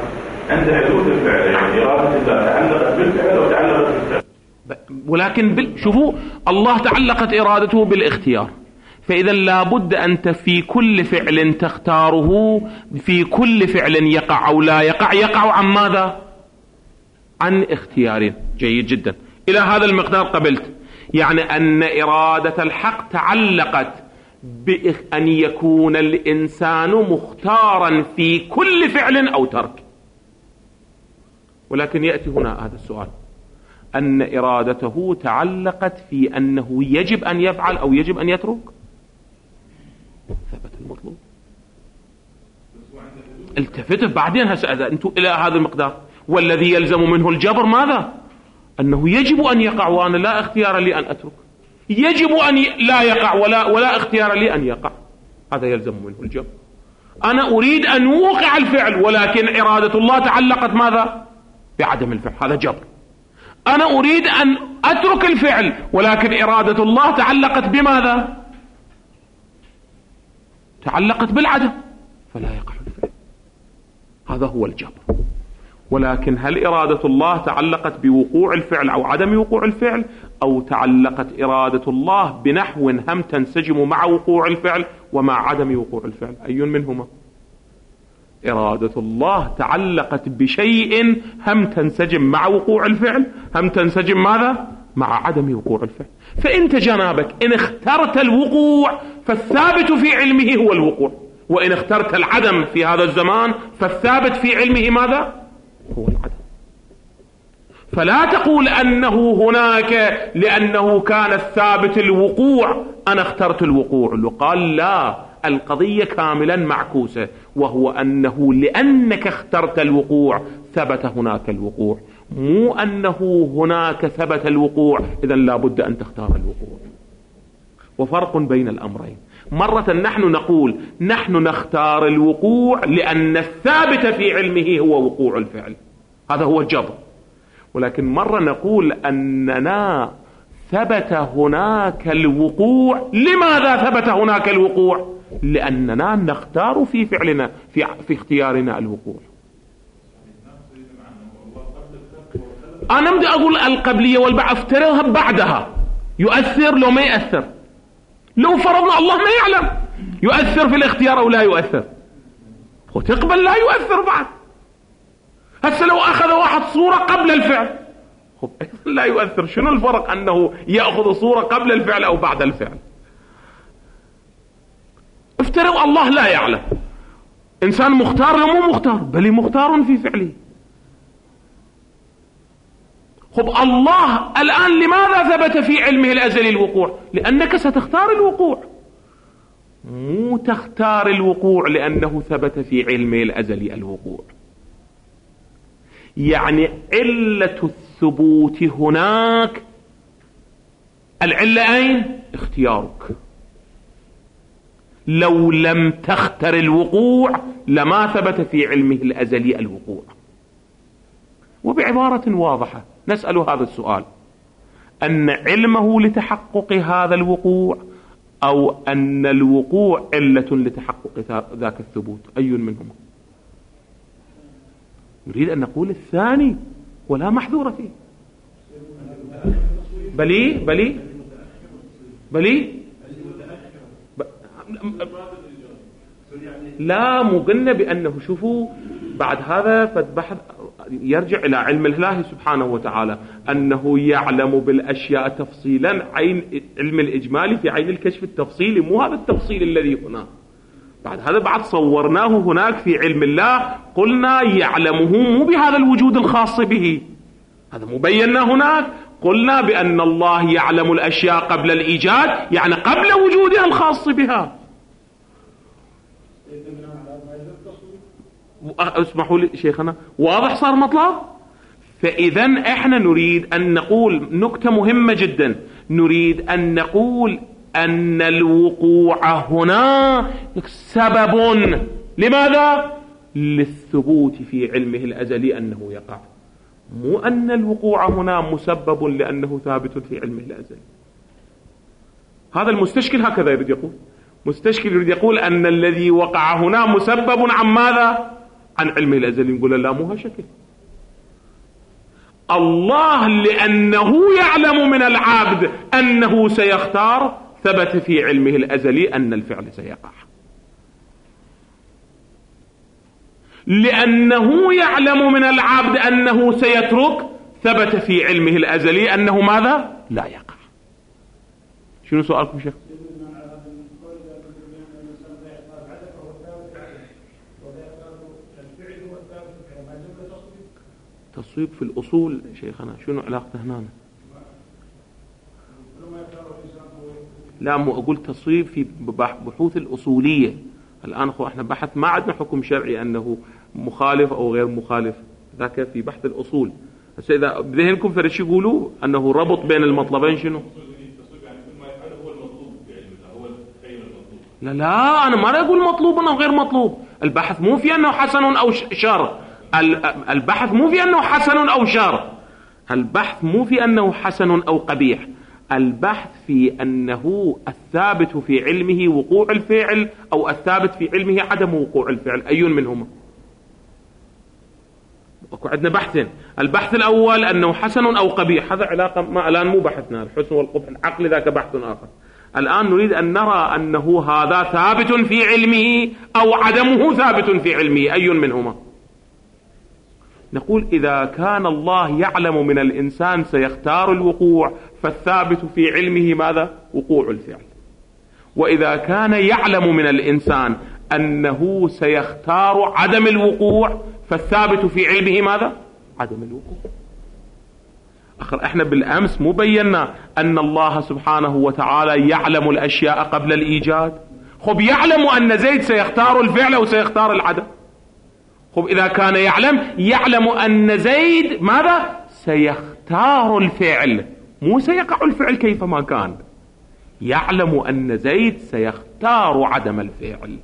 عند حدوث الفعل يعني إرادة الله تعلقت بالفعل أو تعلقت بالفعل، ولكن بال... شوفوا الله تعلقت إرادته بالاختيار، فإذا لابد أنت في كل فعل تختاره، في كل فعل يقع أو لا يقع، يقع عن ماذا؟ عن اختيار. جيد جدا، إلى هذا المقدار قبلت، يعني أن إرادة الحق تعلقت بأن يكون الإنسان مختارا في كل فعل أو ترك. ولكن يأتي هنا هذا السؤال، أن إرادته تعلقت في أنه يجب أن يفعل أو يجب أن يترك، ثبت المطلوب. التفتوا بعدين هسأل أنتم إلى هذا المقدار، والذي يلزم منه الجبر ماذا؟ أنه يجب أن يقع وأنا لا اختيار لي أن أترك، يجب أن لا يقع ولا, ولا اختيار لي أن يقع، هذا يلزم منه الجبر. أنا أريد أن أوقع الفعل ولكن إرادة الله تعلقت ماذا؟ بعدم الفعل، هذا جبر. أنا أريد أن أترك الفعل ولكن إرادة الله تعلقت بماذا؟ تعلقت بالعدم، فلا يقع الفعل، هذا هو الجبر. ولكن هل إرادة الله تعلقت بوقوع الفعل أو عدم وقوع الفعل، أو تعلقت إرادة الله بنحو هم تنسجم مع وقوع الفعل ومع عدم وقوع الفعل؟ أي منهما؟ إرادة الله تعلقت بشيء هم تنسجم مع وقوع الفعل، هم تنسجم ماذا؟ مع عدم وقوع الفعل. فإنت جنابك إن اخترت الوقوع فالثابت في علمه هو الوقوع، وإن اخترت العدم في هذا الزمان فالثابت في علمه ماذا؟ هو العدم. فلا تقول أنه هناك لأنه كان الثابت الوقوع أنا اخترت الوقوع، قال لا، القضية كاملا معكوسة، وهو أنه لأنك اخترت الوقوع ثبت هناك الوقوع، مو أنه هناك ثبت الوقوع إذن لا بد أن تختار الوقوع. وفرق بين الأمرين، مرة نحن نقول نحن نختار الوقوع لأن الثابت في علمه هو وقوع الفعل، هذا هو الجبر. ولكن مرة نقول أننا ثبت هناك الوقوع. لماذا ثبت هناك الوقوع؟ لأننا نختار في فعلنا في, في اختيارنا الوقوع. أنا بدي أقول القبلية والبعد افترضها بعدها، يؤثر لو ما يأثر. لو فرضنا الله ما يعلم يؤثر في الاختيار أو لا يؤثر، وتقبل لا يؤثر بعد. هسه لو أخذ واحد صورة قبل الفعل لا يؤثر، شنو الفرق أنه يأخذ صورة قبل الفعل أو بعد الفعل؟ افترض الله لا يعلم، إنسان مختار لو مو مختار؟ بل مختار في فعله. خب الله الآن لماذا ثبت في علمه الأزلي الوقوع؟ لأنك ستختار الوقوع، مو تختار الوقوع لأنه ثبت في علمه الأزلي الوقوع. يعني علة الثبوت هناك، العلة أين؟ اختيارك. لو لم تختر الوقوع لما ثبت في علمه الأزلي الوقوع. وبعبارة واضحة نسأل هذا السؤال، أن علمه لتحقق هذا الوقوع أو أن الوقوع علة لتحقق ذاك الثبوت؟ أي منهما؟ نريد أن نقول الثاني ولا محذور فيه. بلي بلي بلي ب... لا، مو قلنا بأنه شوفوا بعد هذا فالبحث يرجع إلى علم الله سبحانه وتعالى، أنه يعلم بالأشياء تفصيلا، عين علم الإجمالي في عين الكشف التفصيلي، مو هذا التفصيل الذي هنا. بعد هذا بعد صورناه هناك في علم الله، قلنا يعلمه مو بهذا الوجود الخاص به، هذا مبينا هناك. قلنا بأن الله يعلم الأشياء قبل الإيجاد، يعني قبل وجودها الخاص بها. اسمحوا لي شيخنا، واضح صار مطلب؟ فإذا احنا نريد أن نقول نكتة مهمة جدا، نريد أن نقول أن الوقوع هنا سبب لماذا؟ للثبوت في علمه الأزلي أنه يقع، مو أن الوقوع هنا مسبب لأنه ثابت في علمه الأزلي. هذا المستشكل هكذا يريد يقول، مستشكل يريد يقول أن الذي وقع هنا مسبب عن ماذا؟ عن علمه الأزلي؟ نقول لا، مو هالشكل. الله لأنه يعلم من العبد أنه سيختار، ثبت في علمه الأزلي أن الفعل سيقع. لأنه يعلم من العبد أنه سيترك، ثبت في علمه الأزلي أنه ماذا؟ لا يقع. شنو سؤالكم شيخ؟ تصويب في الأصول شيخنا، شنو علاقته هنا؟ لا، مو أقول تصويب في بحوث الأصولية. الآن خو احنا بحث، ما عندنا حكم شرعي أنه مخالف أو غير مخالف، ذاك في بحث الأصول. هسه إذا بذهنكم فرش يقولوا أنه ربط بين المطلبين شنو؟ لا لا، أنا ما أقول مطلوب أو غير مطلوب. البحث مو في أنه حسن أو شر، البحث مو في أنه حسن أو شر، البحث مو في أنه حسن أو قبيح، البحث في أنه الثابت في علمه وقوع الفعل أو الثابت في علمه عدم وقوع الفعل، أي منهما؟ عندنا بحثين، البحث الأول أنه حسن أو قبيح، هذا علاقة ما الآن مو بحثنا، الحسن والقبح العقل ذاك بحث آخر. الآن نريد أن نرى أنه هذا ثابت في علمه أو عدمه ثابت في علمه، أي منهما؟ نقول إذا كان الله يعلم من الإنسان سيختار الوقوع، فالثابت في علمه ماذا؟ وقوع الفعل. وإذا كان يعلم من الإنسان أنه سيختار عدم الوقوع، فالثابت في علمه ماذا؟ عدم الوقوع. أخر احنا بالأمس مو بينا أن الله سبحانه وتعالى يعلم الأشياء قبل الإيجاد؟ خب يعلم أن زيد سيختار الفعل أو سيختار العدم. خب إذا كان يعلم يعلم أن زيد ماذا؟ سيختار الفعل، مو سيقع الفعل كيفما كان. يعلم أن زيد سيختار عدم الفعل،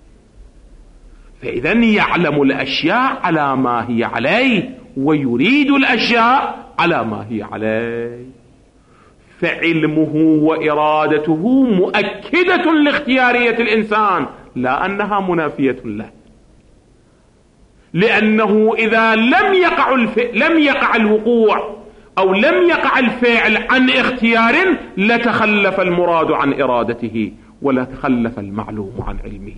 فإذا يعلم الأشياء على ما هي عليه ويريد الأشياء على ما هي عليه، فعلمه وإرادته مؤكدة لاختيارية الإنسان، لا أنها منافية له. لأنه إذا لم يقع الفعل لم يقع الوقوع أو لم يقع الفعل عن اختيار، لتخلف المراد عن إرادته ولا تخلف المعلوم عن علمه.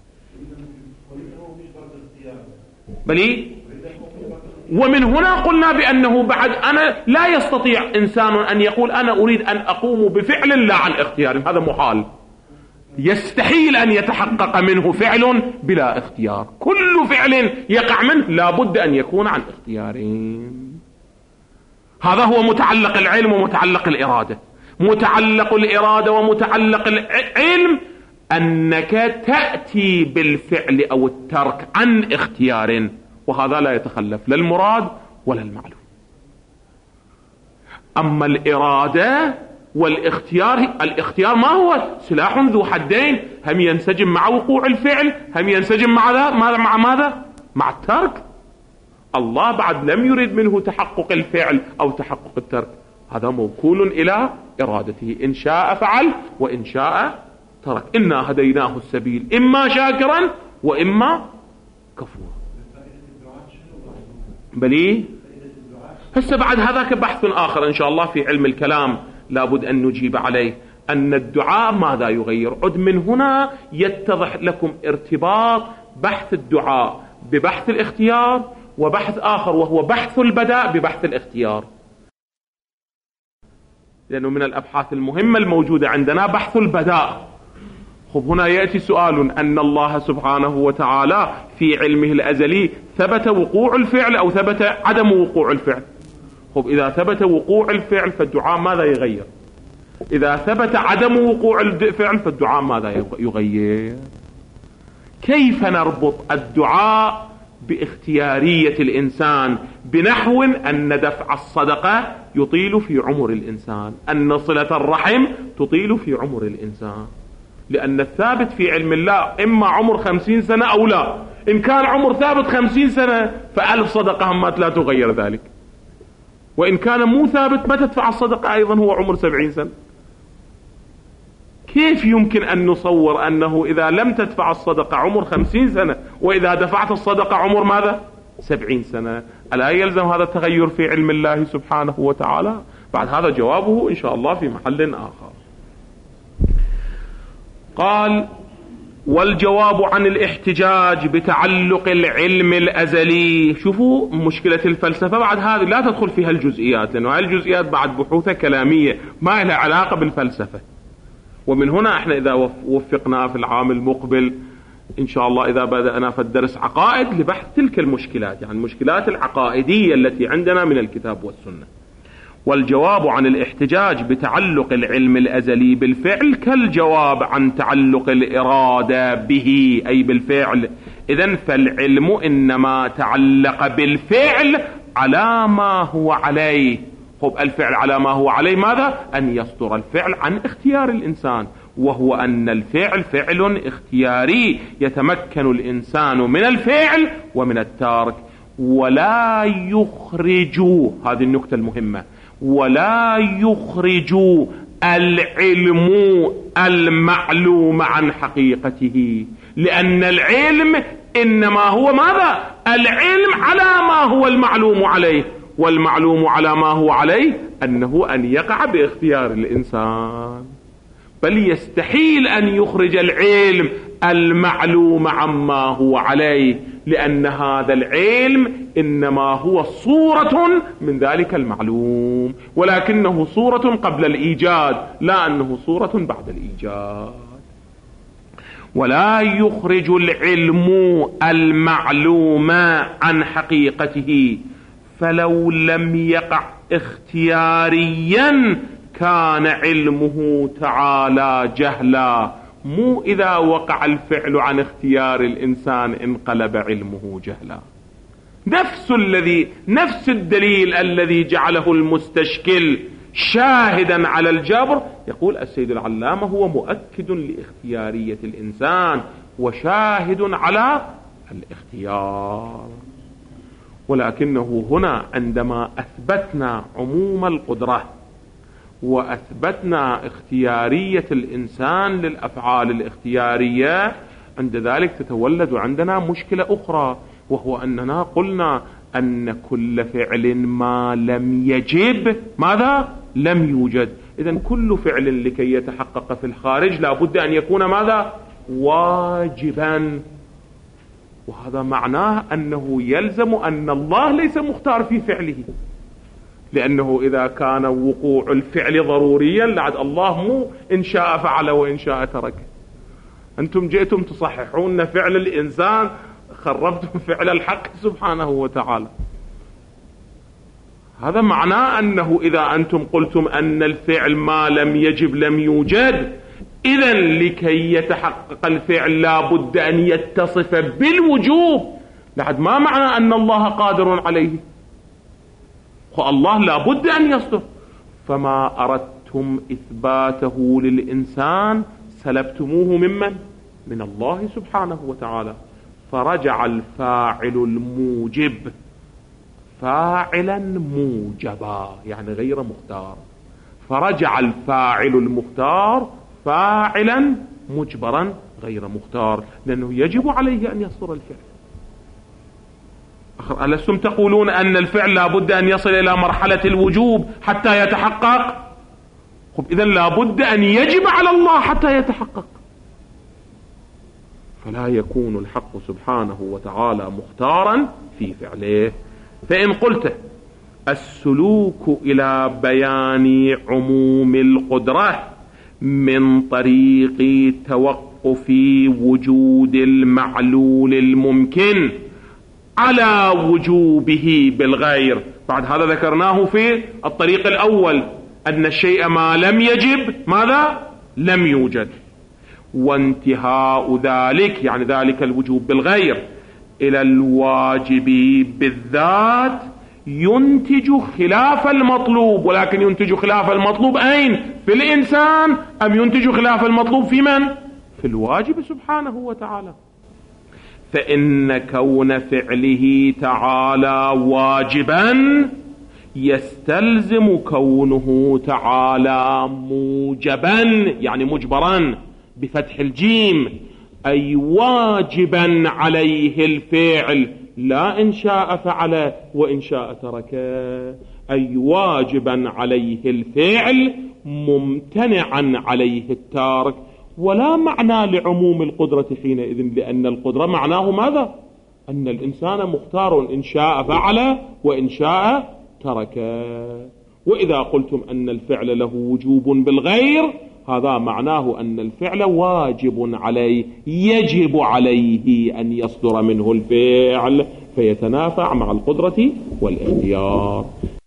بلي ومن هنا قلنا بأنه بعد أنا لا يستطيع إنسان أن يقول أنا أريد أن أقوم بفعل لا عن اختيار، هذا محال، يستحيل أن يتحقق منه فعل بلا اختيار. كل فعل يقع منه لا بد أن يكون عن اختيارين. هذا هو متعلق العلم ومتعلق الإرادة. متعلق الإرادة ومتعلق العلم أنك تأتي بالفعل أو الترك عن اختيار، وهذا لا يتخلف لا المراد ولا المعلوم. أما الإرادة والاختيار، الاختيار ما هو سلاح ذو حدين، هم ينسجم مع وقوع الفعل، هم ينسجم مع ماذا مع ماذا مع الترك. الله بعد لم يرد منه تحقق الفعل أو تحقق الترك، هذا موكول إلى إرادته، إن شاء فعل وإن شاء ترك. إنا هديناه السبيل إما شاكرا وإما كفورا. بلي هسه بعد هذاك بحث آخر إن شاء الله في علم الكلام لابد أن نجيب عليه، أن الدعاء ماذا يغير. عد من هنا يتضح لكم ارتباط بحث الدعاء ببحث الاختيار، وبحث آخر وهو بحث البداء ببحث الاختيار. لأنه من الأبحاث المهمة الموجودة عندنا بحث البداء. خب هنا يأتي سؤال، أن الله سبحانه وتعالى في علمه الأزلي ثبت وقوع الفعل أو ثبت عدم وقوع الفعل. خب إذا ثبت وقوع الفعل فالدعاء ماذا يغير؟ إذا ثبت عدم وقوع الفعل فالدعاء ماذا يغير؟ كيف نربط الدعاء باختيارية الإنسان؟ بنحو أن دفع الصدقة يطيل في عمر الإنسان، أن صلة الرحم تطيل في عمر الإنسان، لأن الثابت في علم الله إما عمر خمسين سنة أو لا. إن كان عمر ثابت خمسين سنة فألف صدقة همات لا تغير ذلك، وإن كان مو ثابت ما تدفع الصدقة أيضا هو عمر سبعين سنة. كيف يمكن أن نصور أنه إذا لم تدفع الصدقة عمر خمسين سنة وإذا دفعت الصدقة عمر ماذا؟ سبعين سنة؟ ألا يلزم هذا التغير في علم الله سبحانه وتعالى؟ بعد هذا جوابه إن شاء الله في محل آخر. قال: والجواب عن الاحتجاج بتعلق العلم الأزلي. شوفوا مشكلة الفلسفة بعد هذه لا تدخل فيها الجزئيات، لأنه هذه الجزئيات بعد بحوثة كلامية ما لها علاقة بالفلسفة. ومن هنا احنا إذا وفقنا في العام المقبل إن شاء الله إذا بدأنا في الدرس عقائد لبحث تلك المشكلات، يعني المشكلات العقائدية التي عندنا من الكتاب والسنة. والجواب عن الاحتجاج بتعلق العلم الأزلي بالفعل كالجواب عن تعلق الإرادة به أي بالفعل. إذن فالعلم إنما تعلق بالفعل على ما هو عليه. خب الفعل على ما هو عليه ماذا؟ أن يصدر الفعل عن اختيار الإنسان، وهو أن الفعل فعل اختياري يتمكن الإنسان من الفعل ومن الترك، ولا يخرج، هذه النقطة المهمة، ولا يخرج العلم المعلوم عن حقيقته، لأن العلم إنما هو ماذا؟ العلم على ما هو المعلوم عليه، والمعلوم على ما هو عليه أنه أن يقع باختيار الإنسان، بل يستحيل أن يخرج العلم المعلوم عما هو عليه، لأن هذا العلم إنما هو صورة من ذلك المعلوم، ولكنه صورة قبل الإيجاد لا أنه صورة بعد الإيجاد. ولا يخرج العلم المعلوم عن حقيقته، فلو لم يقع اختياريا كان علمه تعالى جهلا، مو إذا وقع الفعل عن اختيار الإنسان انقلب علمه جهلا. نفس الذي نفس الدليل الذي جعله المستشكل شاهدا على الجبر، يقول السيد العلامة هو مؤكد لاختيارية الإنسان وشاهد على الاختيار. ولكنه هنا عندما أثبتنا عموم القدرة وأثبتنا اختيارية الإنسان للأفعال الاختيارية، عند ذلك تتولد عندنا مشكلة أخرى، وهو أننا قلنا أن كل فعل ما لم يجب ماذا؟ لم يوجد. إذن كل فعل لكي يتحقق في الخارج لا بد أن يكون ماذا؟ واجبا. وهذا معناه أنه يلزم أن الله ليس مختار في فعله، لأنه إذا كان وقوع الفعل ضروريا لعد الله مو إن شاء فعل وإن شاء ترك. أنتم جئتم تصححون فعل الإنسان، خربتم فعل الحق سبحانه وتعالى. هذا معناه أنه إذا أنتم قلتم أن الفعل ما لم يجب لم يوجد، إذن لكي يتحقق الفعل لا بد أن يتصف بالوجوب، لعد ما معنى أن الله قادر عليه، الله لا بد أن يصدر. فما أردتم إثباته للإنسان سلبتموه ممن؟ من الله سبحانه وتعالى. فرجع الفاعل الموجب فاعلا موجبا، يعني غير مختار، فرجع الفاعل المختار فاعلا مجبرا غير مختار، لأنه يجب عليه أن يصدر الفعل. ألستم تقولون أن الفعل لا بد أن يصل إلى مرحلة الوجوب حتى يتحقق؟ خب إذن لا بد أن يجب على الله حتى يتحقق، فلا يكون الحق سبحانه وتعالى مختارا في فعله. فإن قلت السلوك إلى بيان عموم القدرة من طريق توقف وجود المعلول الممكن على وجوبه بالغير، بعد هذا ذكرناه في الطريق الأول أن الشيء ما لم يجب ماذا؟ لم يوجد، وانتهاء ذلك يعني ذلك الوجوب بالغير إلى الواجب بالذات ينتج خلاف المطلوب. ولكن ينتج خلاف المطلوب أين؟ في الإنسان، أم ينتج خلاف المطلوب في من؟ في الواجب سبحانه وتعالى. فإن كون فعله تعالى واجبا يستلزم كونه تعالى موجبا، يعني مجبرا بفتح الجيم، أي واجبا عليه الفعل، لا إن شاء فعل وإن شاء تركه، أي واجبا عليه الفعل ممتنعا عليه التارك. ولا معنى لعموم القدرة حينئذ، لأن القدرة معناه ماذا؟ أن الإنسان مختار، إن شاء فعل وإن شاء ترك. وإذا قلتم أن الفعل له وجوب بالغير، هذا معناه أن الفعل واجب عليه، يجب عليه أن يصدر منه الفعل، فيتنافع مع القدرة والاختيار.